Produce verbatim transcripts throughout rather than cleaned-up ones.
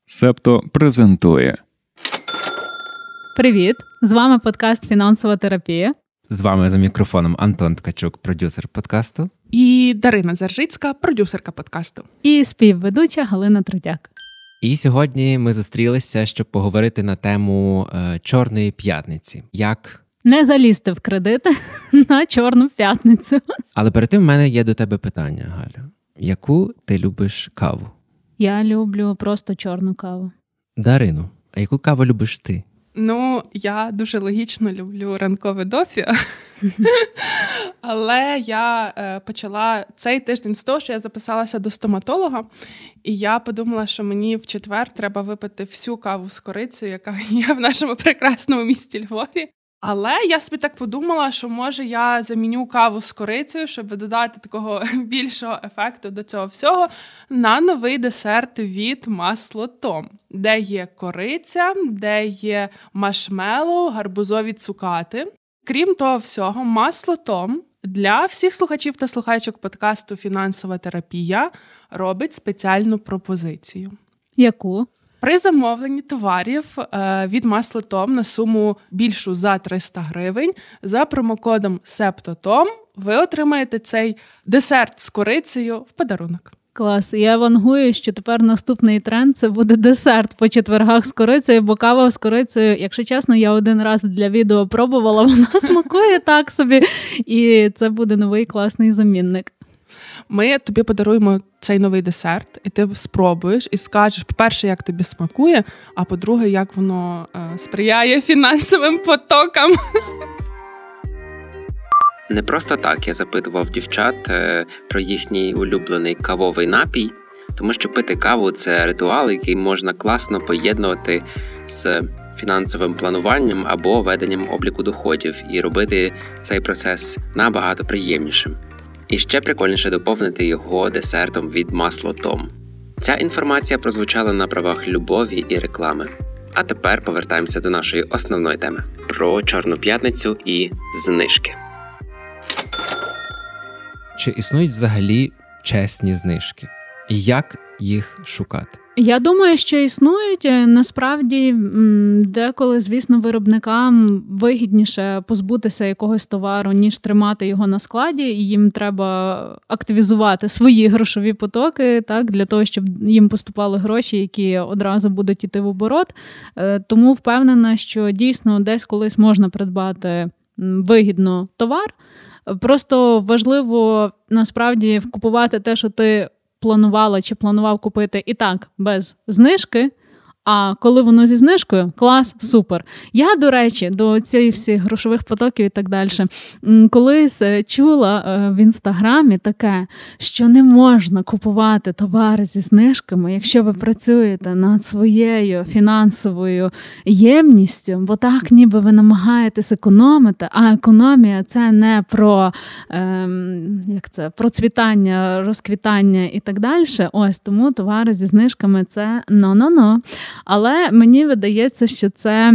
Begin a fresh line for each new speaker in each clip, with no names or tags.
Септо презентує.
Привіт! З вами подкаст «Фінансова терапія».
З вами за мікрофоном Антон Ткачук, продюсер подкасту.
І Дарина Заржицька, продюсерка подкасту.
І співведуча Галина Третяк.
І сьогодні ми зустрілися, щоб поговорити на тему е, Чорної п'ятниці. Як...
Не залізти в кредити на Чорну п'ятницю.
Але перед тим в мене є до тебе питання, Галю. Яку ти любиш каву?
Я люблю просто чорну каву.
Дарину, а яку каву любиш ти?
Ну, я дуже логічно люблю ранкове дофі. Але я е, почала цей тиждень з того, що я записалася до стоматолога. І я подумала, що мені в четвер треба випити всю каву з корицею, яка є в нашому прекрасному місті Львові. Але я собі так подумала, що може я заміню каву з корицею, щоб додати такого більшого ефекту до цього всього, на новий десерт від Масло Том, де є кориця, де є маршмеллоу, гарбузові цукати. Крім того всього, Масло Том для всіх слухачів та слухачок подкасту «Фінансова терапія» робить спеціальну пропозицію.
Яку?
При замовленні товарів від Масло Том на суму більшу за триста гривень за промокодом «Септотом» ви отримаєте цей десерт з корицею в подарунок.
Клас. Я вангую, що тепер наступний тренд – це буде десерт по четвергах з корицею, бо кава з корицею, якщо чесно, я один раз для відео пробувала, вона смакує так собі, і це буде новий класний замінник.
Ми тобі подаруємо цей новий десерт, і ти спробуєш і скажеш, по-перше, як тобі смакує, а по-друге, як воно е, сприяє фінансовим потокам.
Не просто так я запитував дівчат е, про їхній улюблений кавовий напій, тому що пити каву – це ритуал, який можна класно поєднувати з фінансовим плануванням або веденням обліку доходів і робити цей процес набагато приємнішим. І ще прикольніше доповнити його десертом від Масло Том. Ця інформація прозвучала на правах любові і реклами. А тепер повертаємося до нашої основної теми – про Чорну п'ятницю і знижки.
Чи існують взагалі чесні знижки? І як їх шукати?
Я думаю, що існують. Насправді, деколи, звісно, виробникам вигідніше позбутися якогось товару, ніж тримати його на складі, і їм треба активізувати свої грошові потоки, так, для того, щоб їм поступали гроші, які одразу будуть йти в оборот. Тому впевнена, що дійсно десь колись можна придбати вигідно товар. Просто важливо, насправді, купувати те, що ти планувала чи планував купити і так, без знижки, а коли воно зі знижкою, клас, супер. Я, до речі, до цих всіх грошових потоків і так далі, колись чула в Інстаграмі таке, що не можна купувати товари зі знижками, якщо ви працюєте над своєю фінансовою ємністю, бо так ніби ви намагаєтесь економити, а економія – це не про ем, як це, процвітання, розквітання і так далі. Ось, тому товари зі знижками – це но-но-но. Але мені видається, що це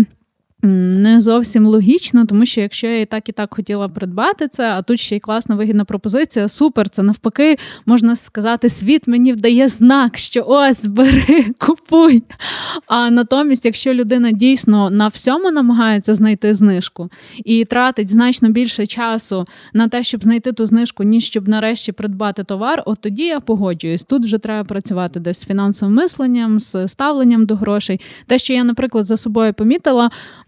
не зовсім логічно, тому що якщо я і так, і так хотіла придбати це, а тут ще й класна вигідна пропозиція, супер, це навпаки, можна сказати, світ мені вдає знак, що ось, бери, купуй. А натомість, якщо людина дійсно на всьому намагається знайти знижку і тратить значно більше часу на те, щоб знайти ту знижку, ніж щоб нарешті придбати товар, от тоді я погоджуюсь. Тут вже треба працювати десь з фінансовим мисленням, з ставленням до грошей. Те, що я, наприклад, за собою помітила,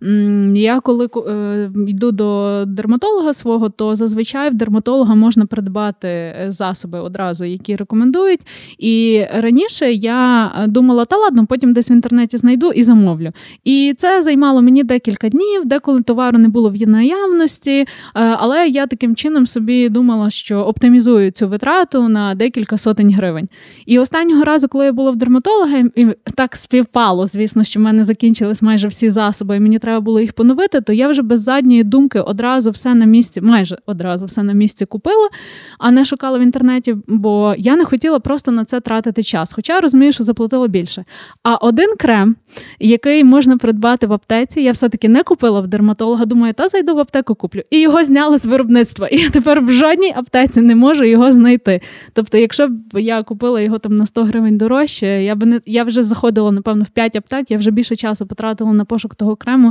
я коли е, йду до дерматолога свого, то зазвичай в дерматолога можна придбати засоби одразу, які рекомендують. І раніше я думала, та ладно, потім десь в інтернеті знайду і замовлю. І це займало мені декілька днів, деколи товару не було в наявності, але я таким чином собі думала, що оптимізую цю витрату на декілька сотень гривень. І останнього разу, коли я була в дерматолога, і так співпало, звісно, що в мене закінчились майже всі засоби, і мені треба було їх поновити, то я вже без задньої думки одразу все на місці, майже одразу все на місці купила, а не шукала в інтернеті, бо я не хотіла просто на це тратити час. Хоча розумію, що заплатила більше. А один крем який можна придбати в аптеці. Я все-таки не купила в дерматолога, думаю, та зайду в аптеку куплю. І його зняли з виробництва. І я тепер в жодній аптеці не можу його знайти. Тобто, якщо б я купила його там на сто гривень дорожче, я б не я вже заходила, напевно, в п'ять аптек, я вже більше часу потратила на пошук того крему,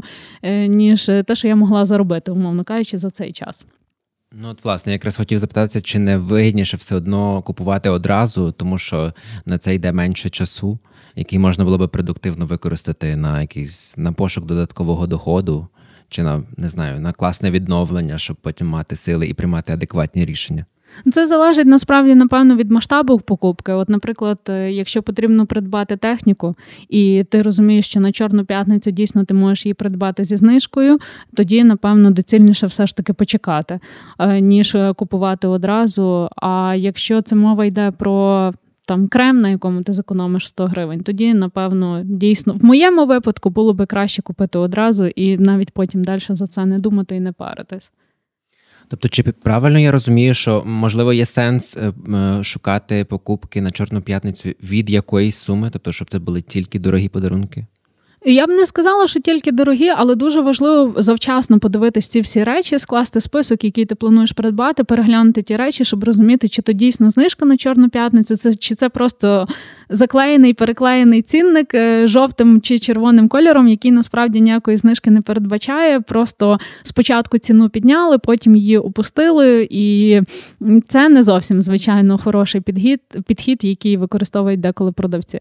ніж те, що я могла заробити, умовно кажучи, за цей час.
Ну, от, власне, я якраз хотів запитатися, чи не вигідніше все одно купувати одразу, тому що на це йде менше часу, який можна було би продуктивно використати на якийсь, на пошук додаткового доходу, чи на, не знаю, на класне відновлення, щоб потім мати сили і приймати адекватні рішення.
Це залежить, насправді, напевно, від масштабу покупки. От, наприклад, якщо потрібно придбати техніку, і ти розумієш, що на Чорну п'ятницю дійсно ти можеш її придбати зі знижкою, тоді, напевно, доцільніше все ж таки почекати, ніж купувати одразу. А якщо це мова йде про там крем, на якому ти зекономиш сто гривень, тоді, напевно, дійсно, в моєму випадку було би краще купити одразу і навіть потім далі за це не думати і не паритись.
Тобто, чи правильно я розумію, що, можливо, є сенс шукати покупки на Чорну п'ятницю від якоїсь суми? Тобто, щоб це були тільки дорогі подарунки?
Я б не сказала, що тільки дорогі, але дуже важливо завчасно подивитись ці всі речі, скласти список, який ти плануєш придбати, переглянути ті речі, щоб розуміти, чи то дійсно знижка на Чорну п'ятницю, це, чи це просто заклеєний, переклеєний цінник жовтим чи червоним кольором, який насправді ніякої знижки не передбачає. Просто спочатку ціну підняли, потім її опустили, і це не зовсім, звичайно, хороший підхід, підхід, який використовують деколи продавці.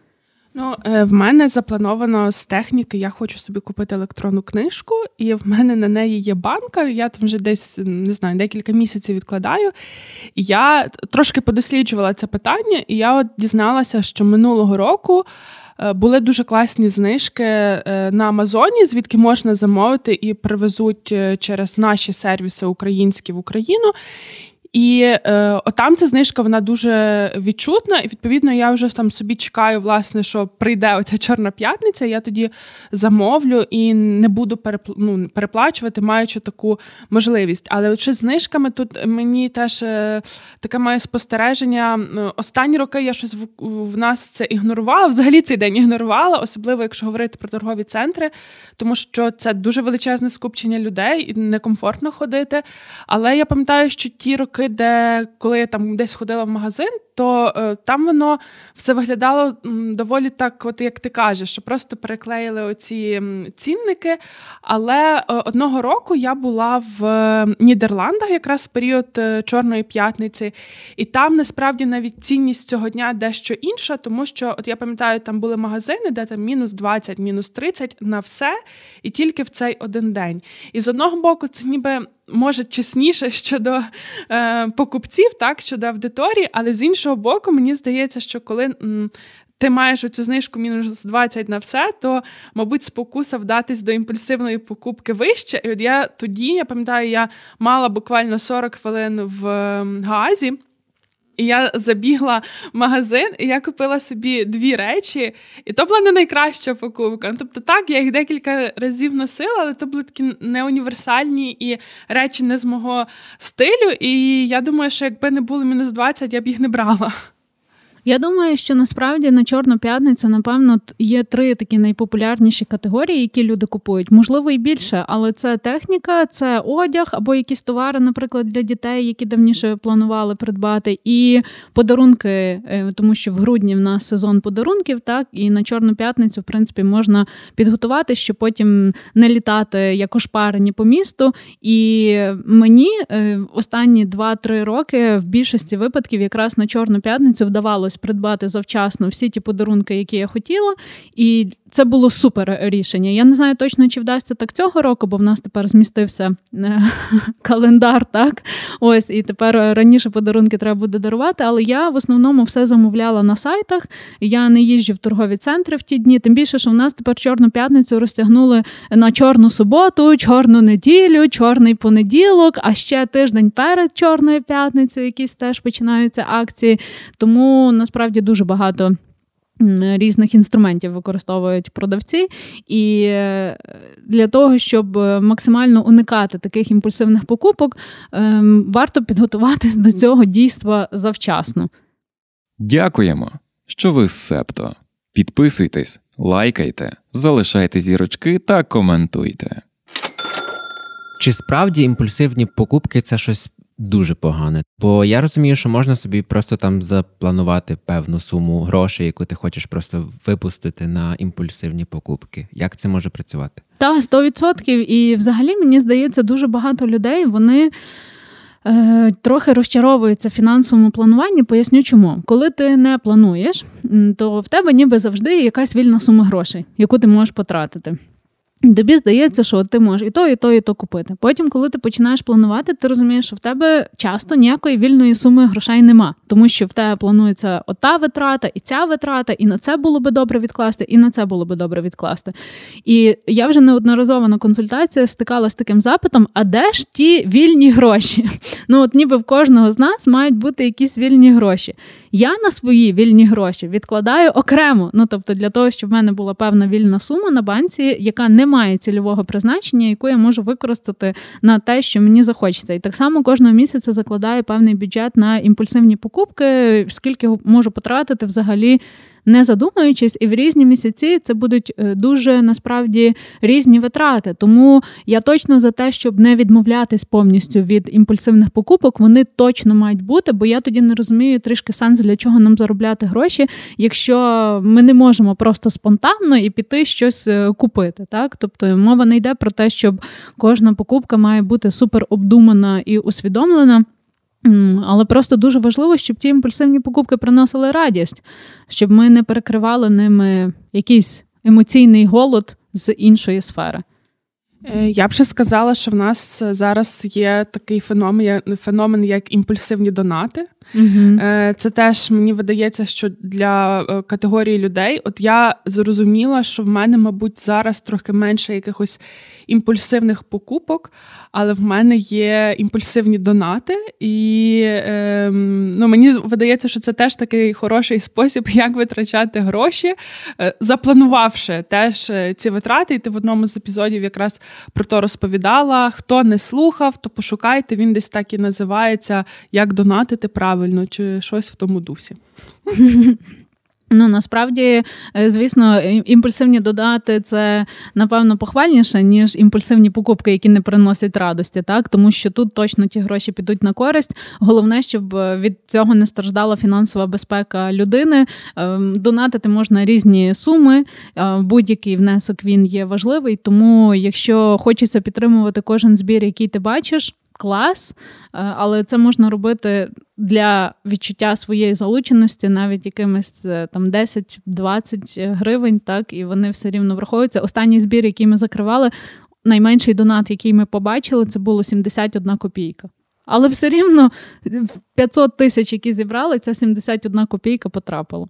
Ну, в мене заплановано з техніки, я хочу собі купити електронну книжку, і в мене на неї є банка, я там вже десь, не знаю, декілька місяців відкладаю. І я трошки подосліджувала це питання, і я от дізналася, що минулого року були дуже класні знижки на Амазоні, звідки можна замовити і привезуть через наші сервіси українські в Україну. І е, отам ця знижка, вона дуже відчутна, і, відповідно, я вже там собі чекаю, власне, що прийде оця Чорна п'ятниця, я тоді замовлю і не буду перепл... ну, переплачувати, маючи таку можливість. Але от ще з знижками тут мені теж е, таке моє спостереження. Останні роки я щось в, в нас це ігнорувала, взагалі цей день ігнорувала, особливо, якщо говорити про торгові центри, тому що це дуже величезне скупчення людей, і некомфортно ходити. Але я пам'ятаю, що ті роки, де коли я там десь ходила в магазин, то е, там воно все виглядало м, доволі так, от як ти кажеш, що просто переклеїли оці м, цінники. Але е, одного року я була в е, Нідерландах якраз в період е, Чорної п'ятниці, і там насправді навіть цінність цього дня дещо інша, тому що, от я пам'ятаю, там були магазини, де там мінус двадцять, мінус тридцять на все, і тільки в цей один день. І з одного боку це ніби може чесніше щодо е, покупців, так, щодо аудиторії, але з іншого боку, мені здається, що коли м, ти маєш оцю знижку мінус двадцять на все, то, мабуть, спокуса вдатись до імпульсивної покупки вище. І от я тоді, я пам'ятаю, я мала буквально сорок хвилин в е, Гаазі, і я забігла в магазин, і я купила собі дві речі, і то була не найкраща покупка. Тобто так, я їх декілька разів носила, але то були такі неуніверсальні і речі не з мого стилю, і я думаю, що якби не було мінус двадцять, я б їх не брала.
Я думаю, що насправді на Чорну п'ятницю, напевно, є три такі найпопулярніші категорії, які люди купують. Можливо, і більше, але це техніка, це одяг або якісь товари, наприклад, для дітей, які давніше планували придбати, і подарунки, тому що в грудні в нас сезон подарунків, так, і на Чорну п'ятницю, в принципі, можна підготувати, щоб потім не літати як ошпарені по місту. І мені останні два-три роки в більшості випадків якраз на Чорну п'ятницю вдавалося придбати завчасно всі ті подарунки, які я хотіла, і це було супер рішення. Я не знаю точно, чи вдасться так цього року, бо в нас тепер змістився календар, так? Ось, і тепер раніше подарунки треба буде дарувати, але я в основному все замовляла на сайтах, я не їжджу в торгові центри в ті дні, тим більше, що в нас тепер Чорну п'ятницю розтягнули на Чорну суботу, Чорну неділю, Чорний понеділок, а ще тиждень перед Чорною п'ятницею якісь теж починаються акції, тому насправді дуже багато різних інструментів використовують продавці, і для того, щоб максимально уникати таких імпульсивних покупок, варто підготуватись до цього дійства завчасно.
Дякуємо, що ви з Септо. Підписуйтесь, Лайкайте, залишайте зірочки та коментуйте.
Чи справді імпульсивні покупки – це щось дуже погане? Бо я розумію, що можна собі просто там запланувати певну суму грошей, яку ти хочеш просто випустити на імпульсивні покупки. Як це може працювати?
Так, сто відсотків. І взагалі, мені здається, дуже багато людей, вони е, трохи розчаровуються в фінансовому плануванні. Поясню чому. Коли ти не плануєш, то в тебе ніби завжди є якась вільна сума грошей, яку ти можеш потратити. Тобі здається, що ти можеш і то, і то, і то купити. Потім, коли ти починаєш планувати, ти розумієш, що в тебе часто ніякої вільної суми грошей нема. Тому що в тебе планується ота витрата, і ця витрата, і на це було би добре відкласти, і на це було би добре відкласти. І я вже неодноразово на консультації стикалася з таким запитом, а де ж ті вільні гроші? Ну от ніби в кожного з нас мають бути якісь вільні гроші. Я на свої вільні гроші відкладаю окремо. Ну, тобто для того, щоб в мене була певна вільна сума на банці, яка не має цільового призначення, яку я можу використати на те, що мені захочеться. І так само кожного місяця закладаю певний бюджет на імпульсивні покупки, скільки можу потратити взагалі, не задумуючись, і в різні місяці це будуть дуже, насправді, різні витрати. Тому я точно за те, щоб не відмовлятись повністю від імпульсивних покупок, вони точно мають бути, бо я тоді не розумію трішки сенс, для чого нам заробляти гроші, якщо ми не можемо просто спонтанно і піти щось купити. Так? Тобто мова не йде про те, щоб кожна покупка має бути супер обдумана і усвідомлена. Але просто дуже важливо, щоб ті імпульсивні покупки приносили радість, щоб ми не перекривали ними якийсь емоційний голод з іншої сфери.
Я б ще сказала, що в нас зараз є такий феномен, феномен як імпульсивні донати.
Угу.
Це теж, мені видається, що для категорії людей, от я зрозуміла, що в мене, мабуть, зараз трохи менше якихось імпульсивних покупок, але в мене є імпульсивні донати, і е, ну, мені видається, що це теж такий хороший спосіб, як витрачати гроші, е, запланувавши теж ці витрати, і ти в одному з епізодів якраз про то розповідала. Хто не слухав, то пошукайте, він десь так і називається «Як донатити правильно», чи щось в тому дусі.
Ну, насправді, звісно, імпульсивні додати – це, напевно, похвальніше, ніж імпульсивні покупки, які не приносять радості, так? Тому що тут точно ті гроші підуть на користь. Головне, щоб від цього не страждала фінансова безпека людини. Донатити можна різні суми, будь-який внесок він є важливий, тому якщо хочеться підтримувати кожен збір, який ти бачиш, клас, але це можна робити для відчуття своєї залученості навіть якимись там десять-двадцять гривень, так, і вони все рівно враховуються. Останній збір, який ми закривали, найменший донат, який ми побачили, це було сімдесят одна копійка. Але все рівно в п'ятсот тисяч, які зібрали, ця сімдесят одна копійка потрапила.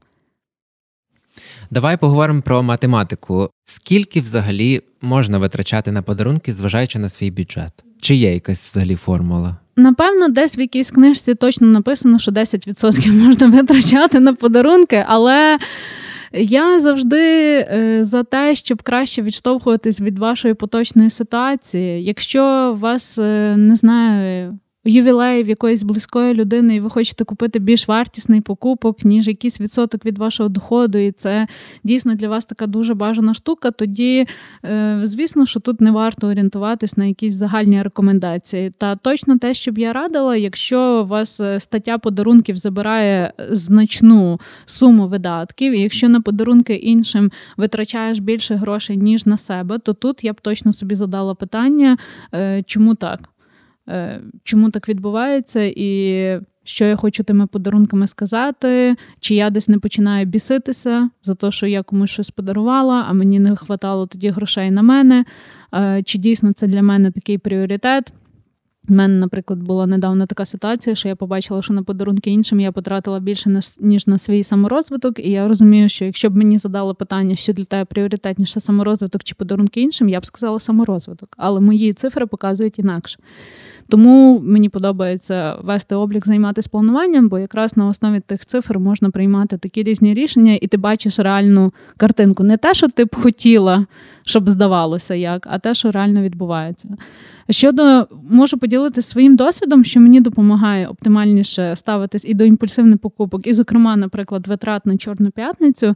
Давай поговоримо про математику. Скільки взагалі можна витрачати на подарунки, зважаючи на свій бюджет? Чи є якась взагалі формула?
Напевно, десь в якійсь книжці точно написано, що десять відсотків можна витрачати на подарунки, але я завжди за те, щоб краще відштовхуватись від вашої поточної ситуації. Якщо у вас, не знаю, ювілей в якоїсь близької людини, і ви хочете купити більш вартісний покупок, ніж якийсь відсоток від вашого доходу, і це дійсно для вас така дуже бажана штука, тоді, звісно, що тут не варто орієнтуватись на якісь загальні рекомендації. Та точно те, що б я радила, якщо у вас стаття подарунків забирає значну суму видатків, і якщо на подарунки іншим витрачаєш більше грошей, ніж на себе, то тут я б точно собі задала питання, чому так? Чому так відбувається і що я хочу тими подарунками сказати, чи я десь не починаю біситися за те, що я комусь щось подарувала, а мені не вистачало тоді грошей на мене, чи дійсно це для мене такий пріоритет. У мене, наприклад, була недавно така ситуація, що я побачила, що на подарунки іншим я потратила більше, ніж на свій саморозвиток, і я розумію, що якщо б мені задали питання, що для тебе пріоритетніше саморозвиток чи подарунки іншим, я б сказала саморозвиток, але мої цифри показують інакше. Тому мені подобається вести облік, займатися плануванням, бо якраз на основі тих цифр можна приймати такі різні рішення, і ти бачиш реальну картинку. Не те, що ти б хотіла щоб здавалося як, а те, що реально відбувається. Щодо, можу поділитися своїм досвідом, що мені допомагає оптимальніше ставитись і до імпульсивних покупок, і, зокрема, наприклад, витрат на Чорну п'ятницю.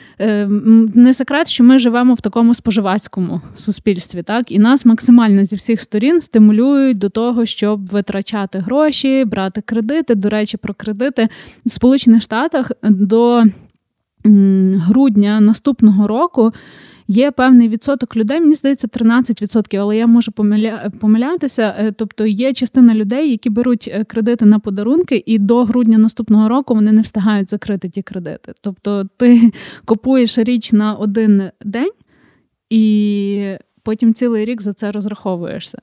Не секрет, що ми живемо в такому споживацькому суспільстві, так? І нас максимально зі всіх сторін стимулюють до того, щоб витрачати гроші, брати кредити. До речі, про кредити. В Сполучених Штатах до грудня наступного року є певний відсоток людей, мені здається, тринадцять відсотків, але я можу помиля... помилятися. Тобто є частина людей, які беруть кредити на подарунки, і до грудня наступного року вони не встигають закрити ті кредити. Тобто ти купуєш річ на один день, і потім цілий рік за це розраховуєшся.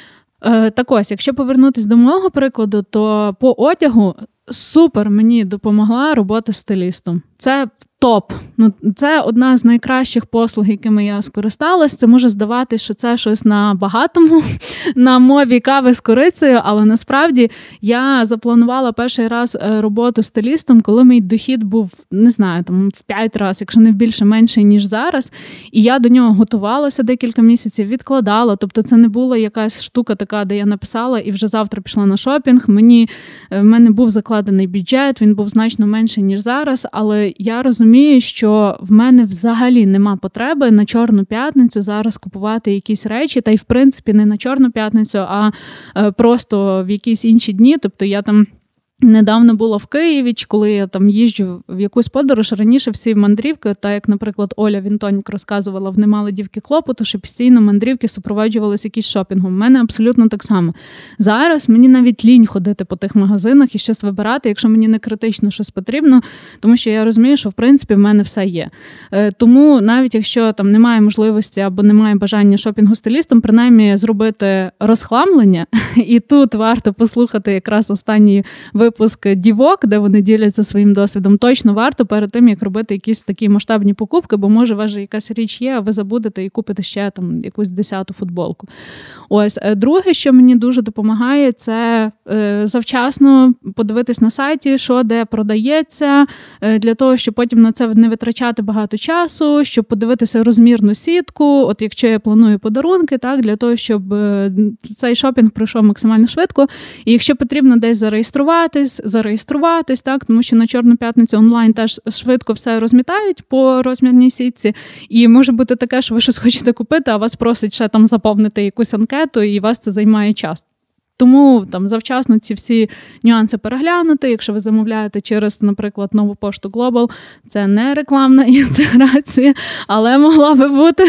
Так ось, якщо повернутися до мого прикладу, то по одягу супер мені допомогла робота з стилістом. Це топ. Ну, це одна з найкращих послуг, якими я скористалась. Це може здавати, що це щось на багатому, на мові кави з корицею, але насправді я запланувала перший раз роботу з стилістом, коли мій дохід був, не знаю, там в п'ять разів, якщо не більше, менше, ніж зараз. І я до нього готувалася декілька місяців, відкладала. Тобто це не була якась штука така, де я написала і вже завтра пішла на шопінг. Мені, в мене був закладений бюджет, він був значно менший, ніж зараз, але я розумію, що в мене взагалі нема потреби на Чорну п'ятницю зараз купувати якісь речі, та й в принципі не на Чорну п'ятницю, а просто в якісь інші дні. Тобто я там недавно була в Києві, коли я там їжджу в якусь подорож, раніше всі мандрівки, так як, наприклад, Оля Вінтонік розказувала в «Не мали дівки клопоту», що постійно мандрівки супроводжувалися якісь шопінгом. У мене абсолютно так само. Зараз мені навіть лінь ходити по тих магазинах і щось вибирати, якщо мені не критично щось потрібно, тому що я розумію, що в принципі в мене все є. Тому навіть якщо там немає можливості або немає бажання шопінгу стилістом, принаймні зробити розхламлення, і тут варто послухати якраз останній випуск «Дівок», де вони діляться своїм досвідом, точно варто перед тим, як робити якісь такі масштабні покупки, бо може у вас же якась річ є, а ви забудете і купите ще там якусь десяту футболку. Ось. Друге, що мені дуже допомагає, це е, завчасно подивитись на сайті, що де продається, е, для того, щоб потім на це не витрачати багато часу, щоб подивитися розмірну сітку, от якщо я планую подарунки, так, для того, щоб е, цей шопінг пройшов максимально швидко. І якщо потрібно десь зареєструватись, зареєструватись, так, тому що на Чорну п'ятницю онлайн теж швидко все розмітають по розмірній сітці. І може бути таке, що ви щось хочете купити, а вас просять ще там заповнити якусь анкету, і вас це займає час. Тому там завчасно ці всі нюанси переглянути. Якщо ви замовляєте через, наприклад, нову пошту Global, це не рекламна інтеграція, але могла би бути,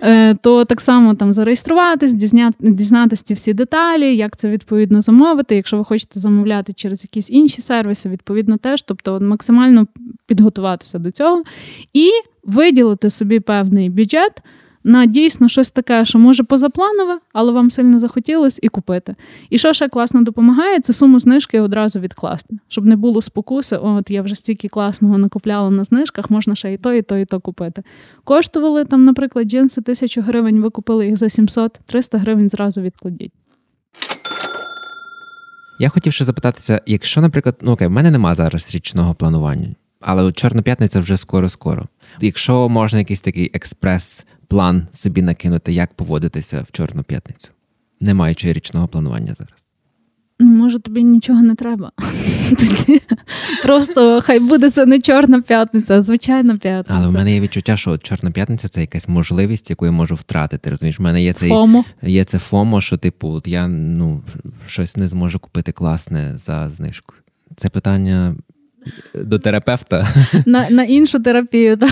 то так само там зареєструватись, дізнатися ці всі деталі, як це відповідно замовити. Якщо ви хочете замовляти через якісь інші сервіси, відповідно теж, тобто максимально підготуватися до цього і виділити собі певний бюджет на дійсно щось таке, що може позапланове, але вам сильно захотілось, і купити. І що ще класно допомагає, це суму знижки одразу відкласти. Щоб не було спокуси, от я вже стільки класного накупляла на знижках, можна ще і то, і то, і то купити. Коштували там, наприклад, джинси тисячу гривень, ви купили їх за сімсот, триста гривень зразу відкладіть.
Я хотів ще запитатися, якщо, наприклад, ну окей, в мене нема зараз річного планування, але от Чорна п'ятниця вже скоро-скоро. Якщо можна якийсь такий експрес-план собі накинути, як поводитися в Чорну п'ятницю, не маючи річного планування зараз?
Ну, може, тобі нічого не треба. Тоді просто хай буде це не Чорна п'ятниця, а звичайна п'ятниця.
Але в мене є відчуття, що Чорна п'ятниця – це якась можливість, яку я можу втратити. Розумієш, в мене є цей
фомо.
Є це фомо, що типу, от я ну, щось не зможу купити класне за знижку. Це питання до терапевта.
На, на іншу терапію, так.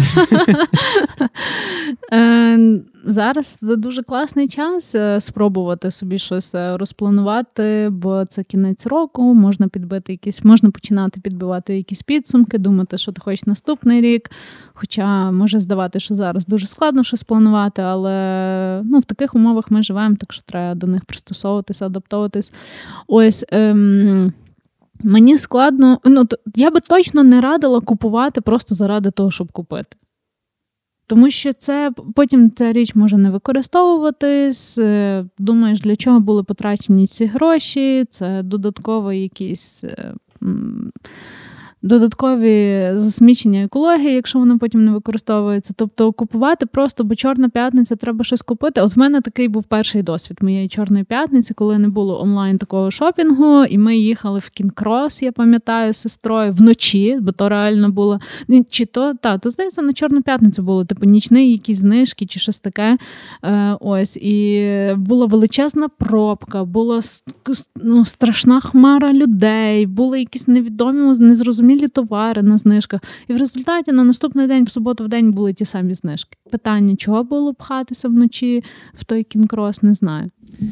Зараз дуже класний час спробувати собі щось розпланувати, бо це кінець року, можна підбити якісь, можна починати підбивати якісь підсумки, думати, що ти хочеш наступний рік. Хоча може здавати, що зараз дуже складно щось планувати, але ну, в таких умовах ми живемо, так що треба до них пристосовуватися, адаптовуватись. Ось, ем, мені складно, ну, я би точно не радила купувати просто заради того, щоб купити. Тому що це, потім ця річ може не використовуватись, думаєш, для чого були потрачені ці гроші, це додатково якісь додаткові засмічення екології, якщо воно потім не використовується. Тобто купувати просто, бо Чорна п'ятниця, треба щось купити. От в мене такий був перший досвід моєї Чорної п'ятниці, коли не було онлайн такого шопінгу, і ми їхали в Кінг-Крос, я пам'ятаю, з сестрою, вночі, бо то реально було, чи то, та, то, здається, на Чорну п'ятницю було, типу, нічний якісь знижки, чи щось таке. Е, ось, і була величезна пробка, була ну, страшна хмара людей, були якісь невідомі, незрозумілі товари на знижках. І в результаті на наступний день, в суботу в день, були ті самі знижки. Питання, чого було пхатися вночі в той Кінг-Крос, не знаю.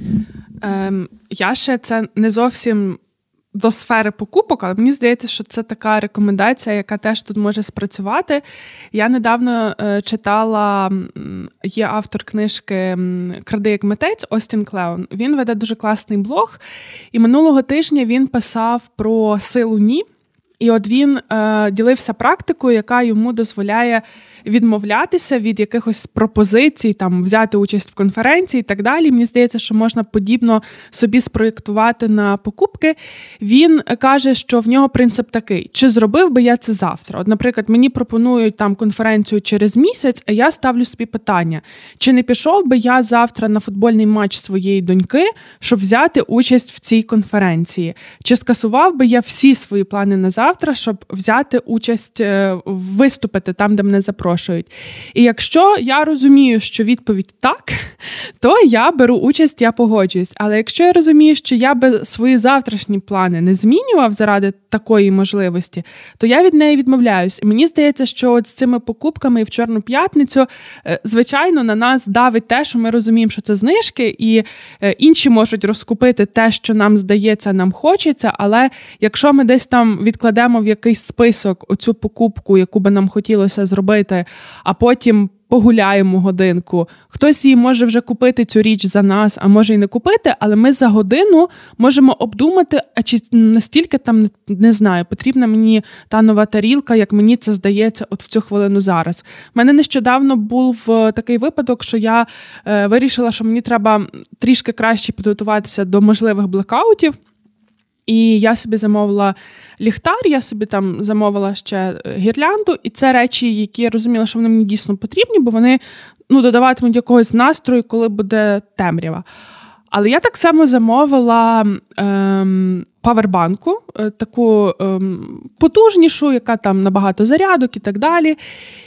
Ем, я ще це не зовсім до сфери покупок, але мені здається, що це така рекомендація, яка теж тут може спрацювати. Я недавно е, читала, є автор книжки «Кради як митець» Остін Клеон. Він веде дуже класний блог, і минулого тижня він писав про силу «ні». І от він е, ділився практикою, яка йому дозволяє відмовлятися від якихось пропозицій, там, взяти участь в конференції і так далі. Мені здається, що можна подібно собі спроєктувати на покупки. Він каже, що в нього принцип такий: чи зробив би я це завтра? От, наприклад, мені пропонують там конференцію через місяць, а я ставлю собі питання, чи не пішов би я завтра на футбольний матч своєї доньки, щоб взяти участь в цій конференції? Чи скасував би я всі свої плани на завтра, щоб взяти участь, виступити там, де мене запрошують? І якщо я розумію, що відповідь так, то я беру участь, я погоджуюсь. Але якщо я розумію, що я би свої завтрашні плани не змінював заради такої можливості, то я від неї відмовляюсь. І мені здається, що от з цими покупками і в Чорну п'ятницю, звичайно, на нас давить те, що ми розуміємо, що це знижки, і інші можуть розкупити те, що нам здається, нам хочеться, але якщо ми десь там відкладемо в якийсь список оцю покупку, яку би нам хотілося зробити, а потім погуляємо годинку. Хтось її може вже купити цю річ за нас, а може і не купити, але ми за годину можемо обдумати, а чи настільки там, не знаю, потрібна мені та нова тарілка, як мені це здається от в цю хвилину зараз. У мене нещодавно був такий випадок, що я е, вирішила, що мені треба трішки краще підготуватися до можливих блекаутів. І я собі замовила ліхтар, я собі там замовила ще гірлянду, і це речі, які я розуміла, що вони мені дійсно потрібні, бо вони ну, додаватимуть якогось настрою, коли буде темрява. Але я так само замовила ем, павербанку, е, таку ем, потужнішу, яка там набагато зарядок і так далі.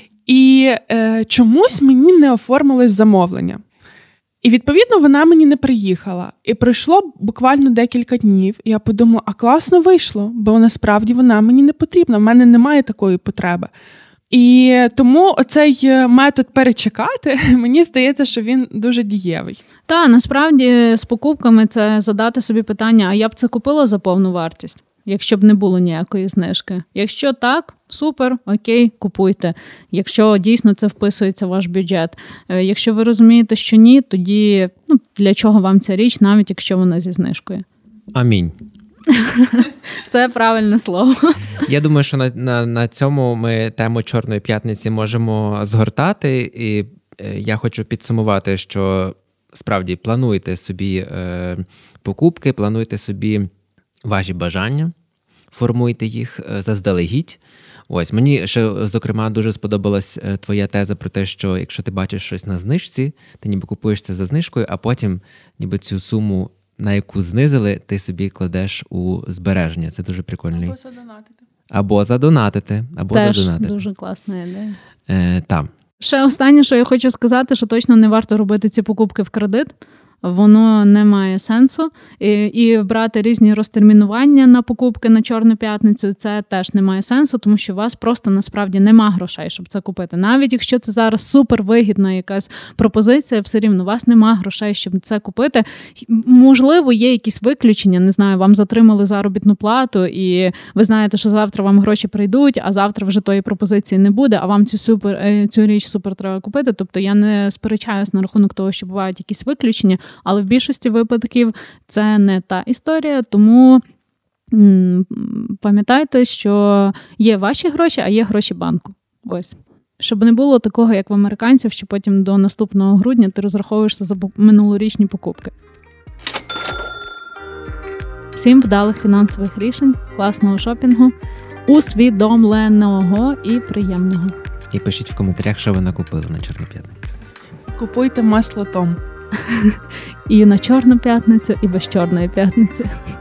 І е, чомусь мені не оформилось замовлення. І, відповідно, вона мені не приїхала. І пройшло буквально декілька днів, і я подумала, а класно вийшло, бо насправді вона мені не потрібна, в мене немає такої потреби. І тому оцей метод перечекати, мені здається, що він дуже дієвий.
Та, насправді, з покупками це задати собі питання, а я б це купила за повну вартість, якщо б не було ніякої знижки. Якщо так, супер, окей, купуйте. Якщо дійсно це вписується в ваш бюджет. Якщо ви розумієте, що ні, тоді ну, для чого вам ця річ, навіть якщо вона зі знижкою.
Амінь.
Це правильне слово.
Я думаю, що на, на, на цьому ми тему Чорної п'ятниці можемо згортати. І я хочу підсумувати, що справді плануйте собі е, покупки, плануйте собі ваші бажання, формуйте їх заздалегідь. Ось, мені ще, зокрема, дуже сподобалась твоя теза про те, що якщо ти бачиш щось на знижці, ти ніби купуєш це за знижкою, а потім ніби цю суму, на яку знизили, ти собі кладеш у збереження. Це дуже прикольний.
Або задонатити.
Або задонатити. Або
Теж
задонатити.
дуже класна ідея.
Е, там.
Ще останнє, що я хочу сказати, що точно не варто робити ці покупки в кредит. Воно не має сенсу. І, і брати різні розтермінування на покупки на Чорну п'ятницю, це теж не має сенсу, тому що у вас просто насправді нема грошей, щоб це купити. Навіть якщо це зараз супервигідна якась пропозиція, все рівно у вас нема грошей, щоб це купити. Можливо, є якісь виключення, не знаю, вам затримали заробітну плату, і ви знаєте, що завтра вам гроші прийдуть, а завтра вже тої пропозиції не буде, а вам цю, супер, цю річ супер треба купити. Тобто я не сперечаюсь на рахунок того, що бувають якісь виключення, але в більшості випадків це не та історія, тому м- пам'ятайте, що є ваші гроші, а є гроші банку. Ось. Щоб не було такого, як в американців, що потім до наступного грудня ти розраховуєшся за минулорічні покупки. Всім вдалих фінансових рішень, класного шопінгу усвідомленого і приємного.
І пишіть в коментарях, що ви накупили на Чорну п'ятницю.
Купуйте масло Том.
І на Чорну п'ятницю, і без Чорної п'ятниці.